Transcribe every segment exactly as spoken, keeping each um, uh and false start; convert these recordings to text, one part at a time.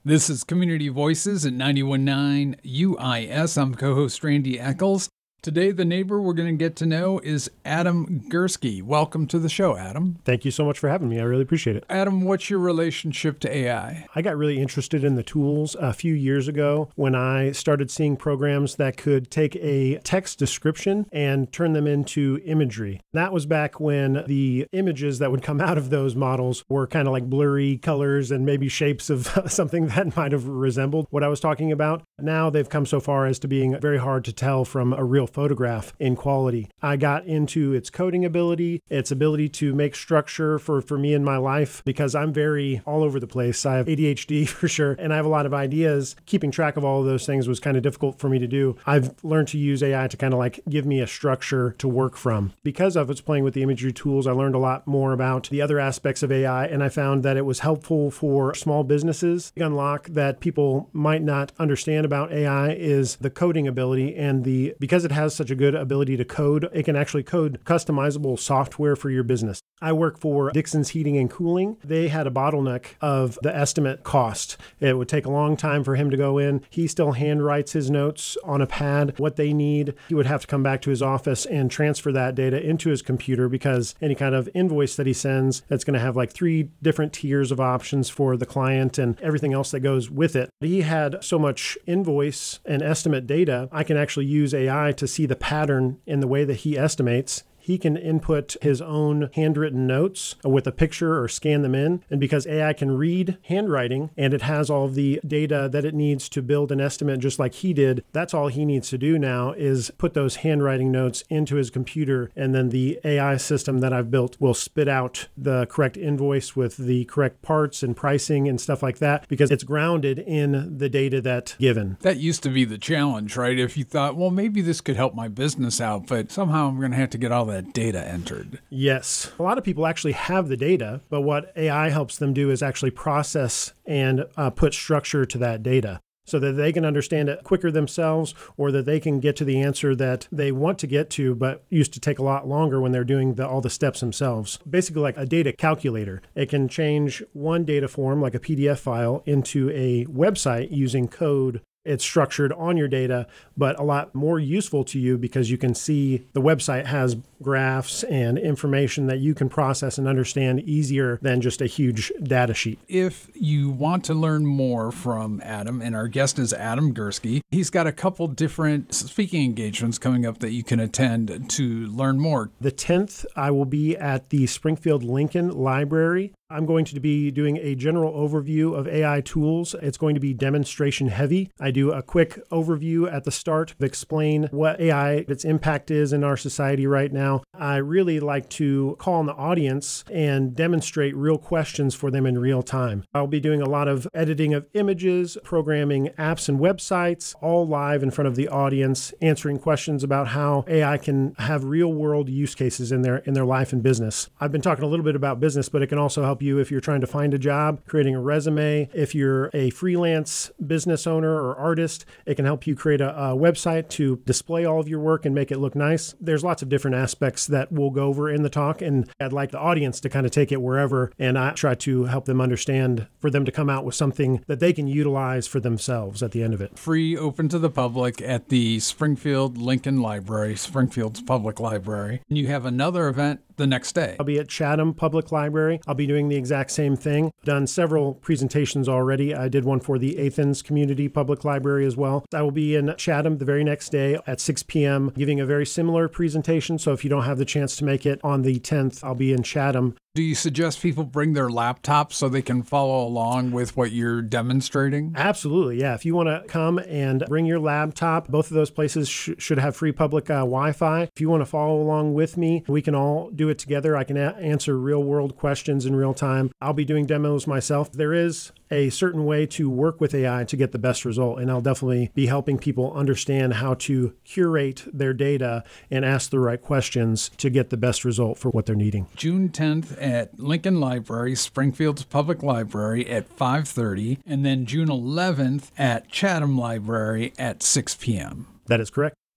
This is Community Voices at ninety-one point nine U I S. I'm co-host Randy Eccles. Today, the neighbor we're going to get to know is Adam Gursky. Welcome to the show, Adam. Thank you so much for having me. I really appreciate it. Adam, what's your relationship to A I? I got really interested in the tools a few years ago when I started seeing programs that could take a text description and turn them into imagery. That was back when the images that would come out of those models were kind of like blurry colors and maybe shapes of something that might have resembled what I was talking about. Now they've come so far as to being very hard to tell from a real photograph in quality. I got into its coding ability, its ability to make structure for, for me in my life, because I'm very all over the place. I have A D H D for sure, and I have a lot of ideas. Keeping track of all of those things was kind of difficult for me to do. I've learned to use A I to kind of like give me a structure to work from. Because of its playing with the imagery tools, I learned a lot more about the other aspects of A I, and I found that it was helpful for small businesses. The unlock that people might not understand about A I is the coding ability, and the because it has has such a good ability to code, it can actually code customizable software for your business. I work for Dixon's Heating and Cooling. They had a bottleneck of the estimate cost. It would take a long time for him to go in. He still handwrites his notes on a pad, what they need. He would have to come back to his office and transfer that data into his computer, because any kind of invoice that he sends, that's going to have like three different tiers of options for the client and everything else that goes with it. He had so much invoice and estimate data, I can actually use A I to see the pattern in the way that he estimates. He can input his own handwritten notes with a picture or scan them in. And because A I can read handwriting and it has all of the data that it needs to build an estimate just like he did, that's all he needs to do now is put those handwriting notes into his computer. And then the A I system that I've built will spit out the correct invoice with the correct parts and pricing and stuff like that, because it's grounded in the data that's given. That used to be the challenge, right? If you thought, well, maybe this could help my business out, but somehow I'm going to have to get all that data entered. Yes. A lot of people actually have the data, but what A I helps them do is actually process and uh, put structure to that data so that they can understand it quicker themselves, or that they can get to the answer that they want to get to, but used to take a lot longer when they're doing the, all the steps themselves. Basically like a data calculator. It can change one data form, like a P D F file, into a website using code. It's structured on your data, but a lot more useful to you because you can see the website has graphs and information that you can process and understand easier than just a huge data sheet. If you want to learn more from Adam, and our guest is Adam Gursky, he's got a couple different speaking engagements coming up that you can attend to learn more. The tenth, I will be at the Springfield Lincoln Library. I'm going to be doing a general overview of A I tools. It's going to be demonstration heavy. I do a quick overview at the start to explain what A I, its impact is in our society right now. I really like to call on the audience and demonstrate real questions for them in real time. I'll be doing a lot of editing of images, programming apps and websites, all live in front of the audience, answering questions about how A I can have real world use cases in their in their life and business. I've been talking a little bit about business, but it can also help you if you're trying to find a job, creating a resume. If you're a freelance business owner or artist, it can help you create a, a website to display all of your work and make it look nice. There's lots of different aspects that we'll go over in the talk, and I'd like the audience to kind of take it wherever, and I try to help them understand, for them to come out with something that they can utilize for themselves at the end of it. Free, open to the public at the Springfield Lincoln Library, Springfield's public library. And you have another event the next day. I'll be at Chatham Public Library. I'll be doing the exact same thing. Done several presentations already. I did one for the Athens Community Public Library as well. I will be in Chatham the very next day at six p.m. giving a very similar presentation. So if you don't have the chance to make it on the tenth, I'll be in Chatham. Do you suggest people bring their laptops so they can follow along with what you're demonstrating? Absolutely, yeah. If you want to come and bring your laptop, both of those places sh- should have free public uh, Wi-Fi. If you want to follow along with me, we can all do it together. I can a- answer real-world questions in real time. I'll be doing demos myself. There is a certain way to work with A I to get the best result, and I'll definitely be helping people understand how to curate their data and ask the right questions to get the best result for what they're needing. June tenth at Lincoln Library, Springfield's Public Library at five thirty, and then June eleventh at Chatham Library at six p.m. That is correct.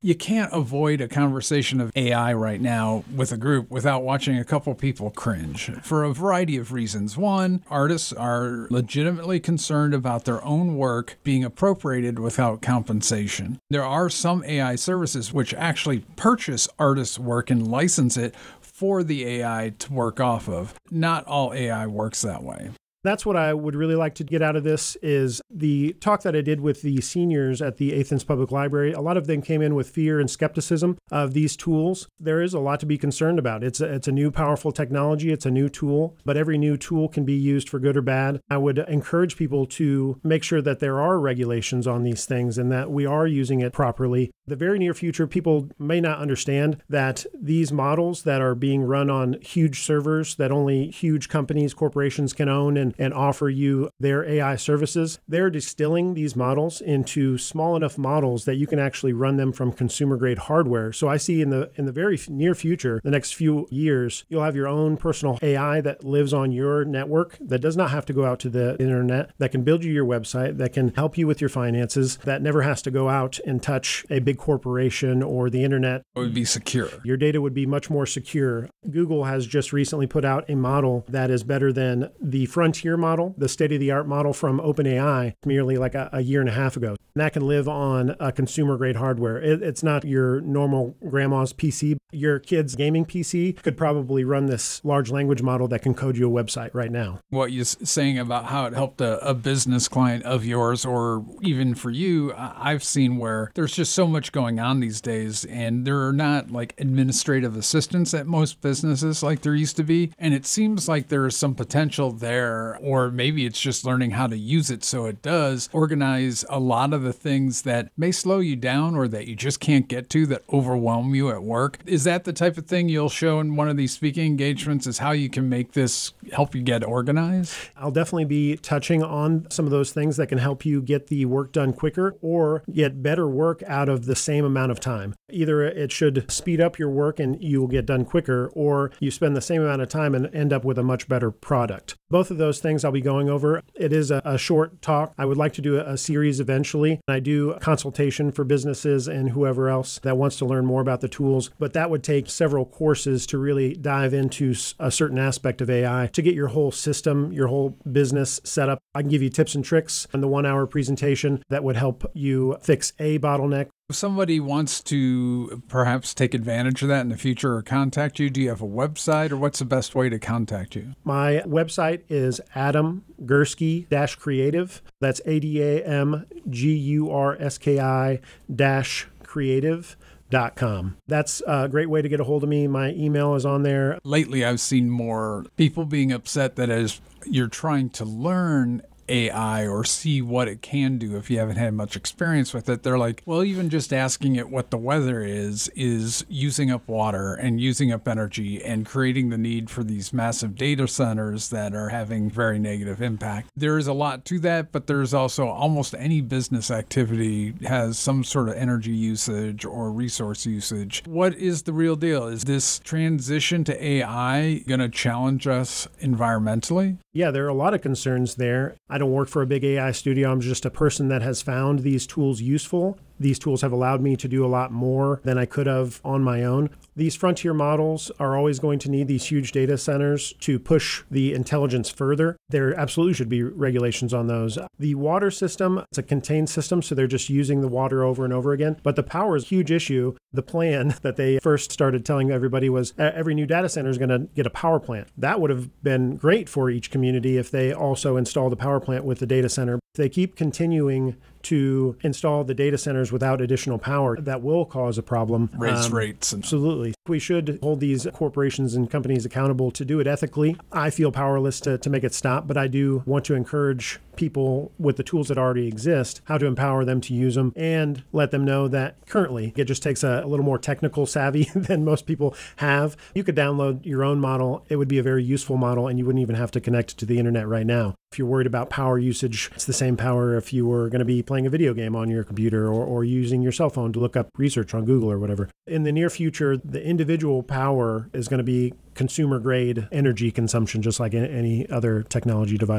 You can't avoid a conversation of A I right now with a group without watching a couple people cringe for a variety of reasons. One, artists are legitimately concerned about their own work being appropriated without compensation. There are some A I services which actually purchase artists' work and license it for the A I to work off of. Not all A I works that way. That's what I would really like to get out of this is the talk that I did with the seniors at the Athens Public Library. A lot of them came in with fear and skepticism of these tools. There is a lot to be concerned about. It's a, it's a new powerful technology. It's a new tool, but every new tool can be used for good or bad. I would encourage people to make sure that there are regulations on these things and that we are using it properly. The very near future, people may not understand that these models that are being run on huge servers that only huge companies, corporations can own and and offer you their A I services, they're distilling these models into small enough models that you can actually run them from consumer grade hardware. So I see in the in the very near future, the next few years, you'll have your own personal A I that lives on your network, that does not have to go out to the internet, that can build you your website, that can help you with your finances, that never has to go out and touch a big corporation or the internet. It would be secure. Your data would be much more secure. Google has just recently put out a model that is better than the Frontier model, the state-of-the-art model from OpenAI, merely like a, a year and a half ago. And that can live on a consumer-grade hardware. It, it's not your normal grandma's P C. Your kid's gaming P C could probably run this large language model that can code you a website right now. What you're saying about how it helped a, a business client of yours, or even for you, I've seen where there's just so much going on these days, and there are not like administrative assistants at most businesses like there used to be. And it seems like there is some potential there, or maybe it's just learning how to use it so it does organize a lot of the things that may slow you down or that you just can't get to that overwhelm you at work. Is that the type of thing you'll show in one of these speaking engagements, is how you can make this help you get organized? I'll definitely be touching on some of those things that can help you get the work done quicker or get better work out of the same amount of time. Either it should speed up your work and you will get done quicker, or you spend the same amount of time and end up with a much better product. Both of those things I'll be going over. It is a, a short talk. I would like to do a, a series eventually. I do a consultation for businesses and whoever else that wants to learn more about the tools, but that would take several courses to really dive into a certain aspect of A I to get your whole system, your whole business set up. I can give you tips and tricks in the one hour presentation that would help you fix a bottleneck. If somebody wants to perhaps take advantage of that in the future or contact you, do you have a website, or what's the best way to contact you? My website is Adam Gursky Creative. That's A D A M G U R S K I dash creative. Dot com. That's a great way to get a hold of me. My email is on there. Lately, I've seen more people being upset that as you're trying to learn A I or see what it can do if you haven't had much experience with it, they're like, well, even just asking it what the weather is, is using up water and using up energy and creating the need for these massive data centers that are having very negative impact. There is a lot to that, but there's also almost any business activity has some sort of energy usage or resource usage. What is the real deal? Is this transition to A I going to challenge us environmentally? Yeah, there are a lot of concerns there. I don't work for a big A I studio. I'm just a person that has found these tools useful. These tools have allowed me to do a lot more than I could have on my own. These frontier models are always going to need these huge data centers to push the intelligence further. There absolutely should be regulations on those. The water system, it's a contained system, so they're just using the water over and over again. But the power is a huge issue. The plan that they first started telling everybody was every new data center is going to get a power plant. That would have been great for each community if they also installed a power plant with the data center. If they keep continuing to install the data centers without additional power, that will cause a problem. Raise um, rates. Absolutely. We should hold these corporations and companies accountable to do it ethically. I feel powerless to, to make it stop, but I do want to encourage people with the tools that already exist, how to empower them to use them and let them know that currently it just takes a, a little more technical savvy than most people have. You could download your own model. It would be a very useful model and you wouldn't even have to connect to the internet right now. If you're worried about power usage, it's the same power if you were going to be playing a video game on your computer or, or using your cell phone to look up research on Google or whatever. In the near future, the individual power is going to be consumer grade energy consumption, just like any other technology device.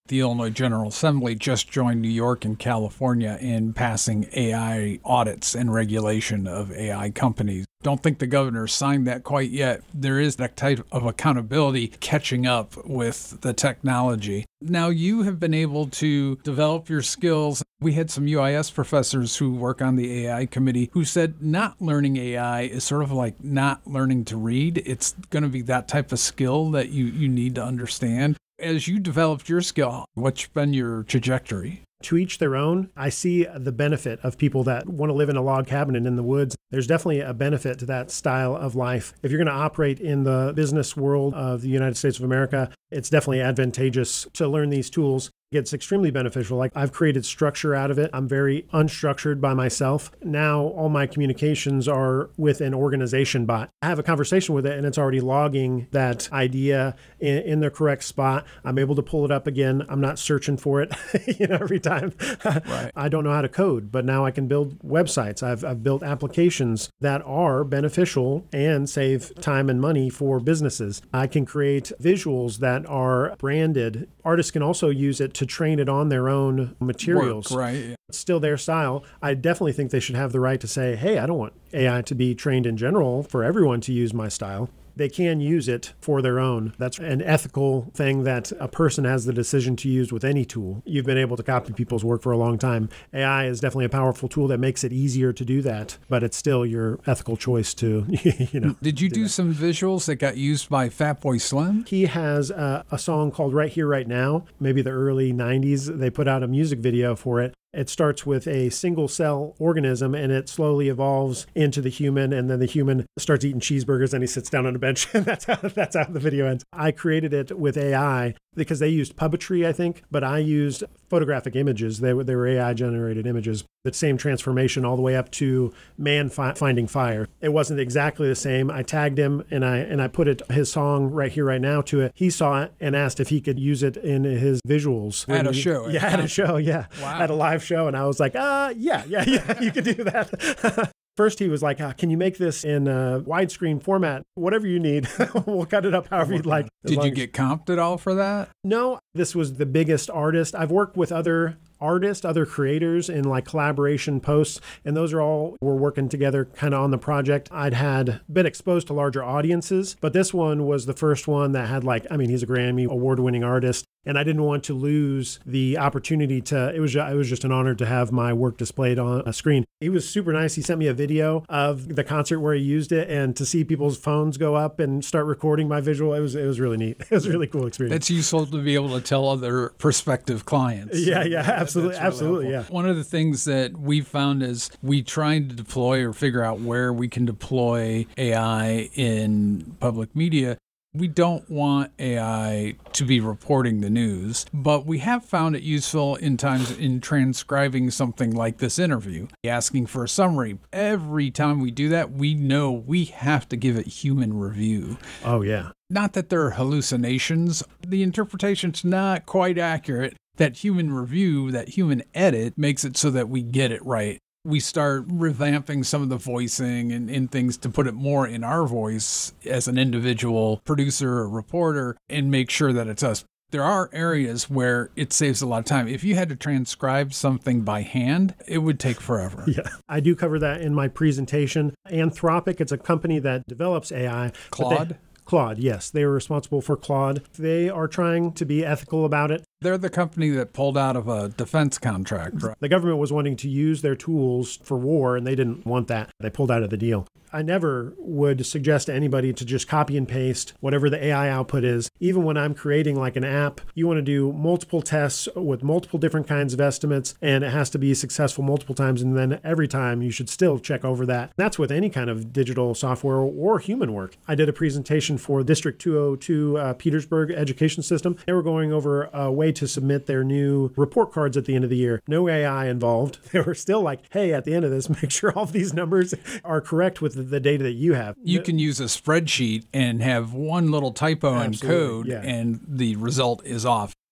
The Illinois General Assembly just joined New York and California in passing A I audits and regulation of A I companies. Don't think the governor signed that quite yet. There is that type of accountability catching up with the technology. Now, you have been able to develop your skills. We had some U I S professors who work on the A I committee who said not learning A I is sort of like not learning to read. It's going to be that type of skill that you, you need to understand. As you developed your skill, what's been your trajectory? To each their own. I see the benefit of people that want to live in a log cabin and in the woods. There's definitely a benefit to that style of life. If you're going to operate in the business world of the United States of America, it's definitely advantageous to learn these tools. It's extremely beneficial. Like I've created structure out of it. I'm very unstructured by myself. Now all my communications are with an organization bot. I have a conversation with it and it's already logging that idea in, in the correct spot. I'm able to pull it up again. I'm not searching for it you know, every time. Right. I don't know how to code, but now I can build websites. I've, I've built applications that are beneficial and save time and money for businesses. I can create visuals that are branded. Artists can also use it to train it on their own materials. Work, right. It's still their style. I definitely think they should have the right to say, hey, I don't want A I to be trained in general for everyone to use my style. They can use it for their own. That's an ethical thing that a person has the decision to use with any tool. You've been able to copy people's work for a long time. A I is definitely a powerful tool that makes it easier to do that, but it's still your ethical choice to, you know. Did you do, do some visuals that got used by Fatboy Slim? He has a, a song called Right Here, Right Now, maybe the early nineties. They put out a music video for it. It starts with a single cell organism and it slowly evolves into the human, and then the human starts eating cheeseburgers and he sits down on a bench. that's how that's how the video ends. I created it with A I because they used puppetry, I think, but I used photographic images. They were they were A I generated images. The same transformation all the way up to man fi- finding fire. It wasn't exactly the same. I tagged him and I and I put it his song Right Here, Right Now to it. He saw it and asked if he could use it in his visuals. At a he, show. Yeah, at a show, yeah. Wow. At a live show. And I was like, uh, yeah, yeah, yeah, you can do that. First, he was like, uh, can you make this in a widescreen format? Whatever you need. We'll cut it up however you'd like. Did you get comped at all for that? No, this was the biggest artist. I've worked with other artists, other creators in like collaboration posts, and those are all were working together kind of on the project. I'd had been exposed to larger audiences, but this one was the first one that had like, I mean, he's a Grammy award-winning artist, and I didn't want to lose the opportunity to, it was, it was just an honor to have my work displayed on a screen. He was super nice. He sent me a video of the concert where he used it, and to see people's phones go up and start recording my visual, it was, it was really neat. It was a really cool experience. It's useful to be able to tell other prospective clients. Yeah, yeah, absolutely, really absolutely, helpful. yeah. One of the things that we found is we trying to deploy or figure out where we can deploy A I in public media. We don't want A I to be reporting the news, but we have found it useful in times in transcribing something like this interview, asking for a summary. Every time we do that, we know we have to give it human review. Oh, yeah. Not that there are hallucinations. The interpretation's not quite accurate. That human review, that human edit makes it so that we get it right. We start revamping some of the voicing and, and things to put it more in our voice as an individual producer or reporter and make sure that it's us. There are areas where it saves a lot of time. If you had to transcribe something by hand, it would take forever. Yeah, I do cover that in my presentation. Anthropic, it's a company that develops A I. Claude? Claude, yes. They were responsible for Claude. They are trying to be ethical about it. They're the company that pulled out of a defense contract, right? The government was wanting to use their tools for war, and they didn't want that. They pulled out of the deal. I never would suggest to anybody to just copy and paste whatever the A I output is. Even when I'm creating like an app, you want to do multiple tests with multiple different kinds of estimates, and it has to be successful multiple times. And then every time you should still check over that. That's with any kind of digital software or human work. I did a presentation for District two oh two uh, Petersburg Education System. They were going over a way to submit their new report cards at the end of the year. No A I involved. They were still like, hey, at the end of this, make sure all of these numbers are correct with the, the data that you have. You can use a spreadsheet and have one little typo Absolutely, in code yeah. and the result is off.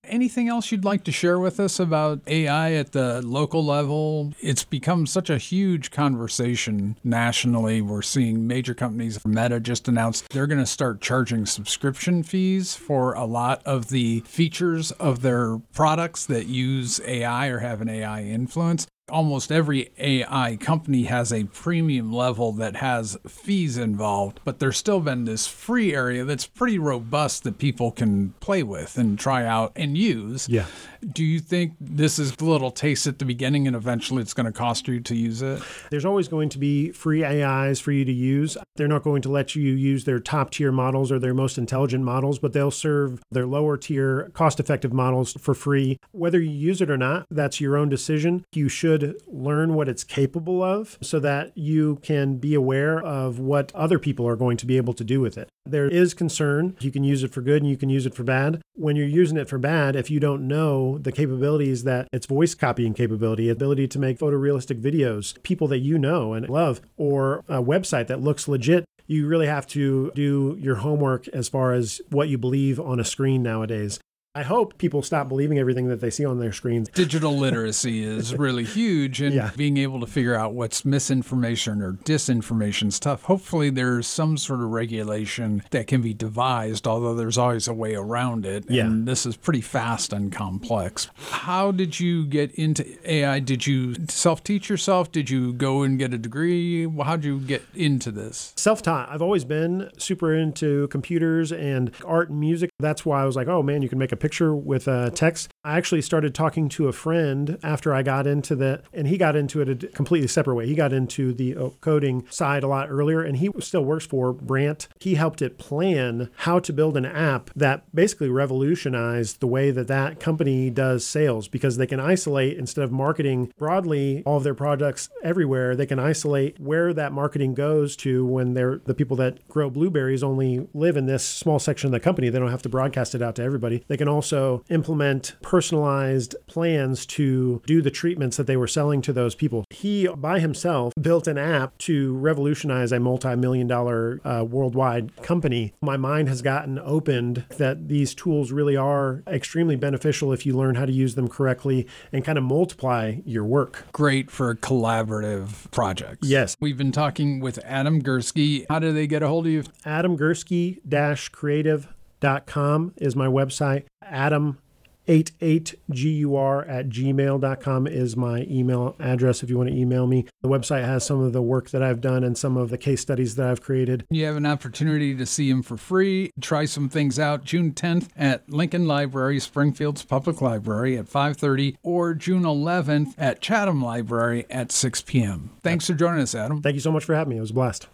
Anything else you'd like to share with us about A I at the local level? It's become such a huge conversation nationally. We're seeing major companies. Meta just announced they're going to start charging subscription fees for a lot of the features of their products that use A I or have an A I influence. Almost every A I company has a premium level that has fees involved, but there's still been this free area that's pretty robust that people can play with and try out and use. Yeah. Do you think this is a little taste at the beginning and eventually it's going to cost you to use it? There's always going to be free A Is for you to use. They're not going to let you use their top tier models or their most intelligent models, but they'll serve their lower tier cost-effective models for free. Whether you use it or not, that's your own decision. You should learn what it's capable of so that you can be aware of what other people are going to be able to do with it. There is concern. You can use it for good and you can use it for bad. When you're using it for bad, if you don't know the capabilities that its voice copying capability, ability to make photorealistic videos, people that you know and love, or a website that looks legit, you really have to do your homework as far as what you believe on a screen nowadays. I hope people stop believing everything that they see on their screens. Digital literacy is really huge, and yeah. being able to figure out what's misinformation or disinformation is tough. Hopefully there's some sort of regulation that can be devised, although there's always a way around it. Yeah. And this is pretty fast and complex. How did you get into A I? Did you self-teach yourself? Did you go and get a degree? How did you get into this? Self-taught. I've always been super into computers and art and music. That's why I was like, oh man, you can make a picture with uh, text. I actually started talking to a friend after I got into that, and he got into it a completely separate way. He got into the coding side a lot earlier, and he still works for Brant. He helped it plan how to build an app that basically revolutionized the way that that company does sales, because they can isolate, instead of marketing broadly all of their products everywhere, they can isolate where that marketing goes to when they're the people that grow blueberries only live in this small section of the company. They don't have to broadcast it out to everybody. They can also implement personalized plans to do the treatments that they were selling to those people. He, by himself, built an app to revolutionize a multi-million dollar uh, worldwide company. My mind has gotten opened that these tools really are extremely beneficial if you learn how to use them correctly and kind of multiply your work. Great for collaborative projects. Yes. We've been talking with Adam Gursky. How do they get a hold of you? adam gursky dash creative dot com is my website. Adam eighty-eight gur at gmail dot com is my email address if you want to email me. The website has some of the work that I've done and some of the case studies that I've created. You have an opportunity to see him for free. Try some things out June tenth at Lincoln Library, Springfield's Public Library at five thirty, or June eleventh at Chatham Library at six p.m. Thanks for joining us, Adam. Thank you so much for having me. It was a blast.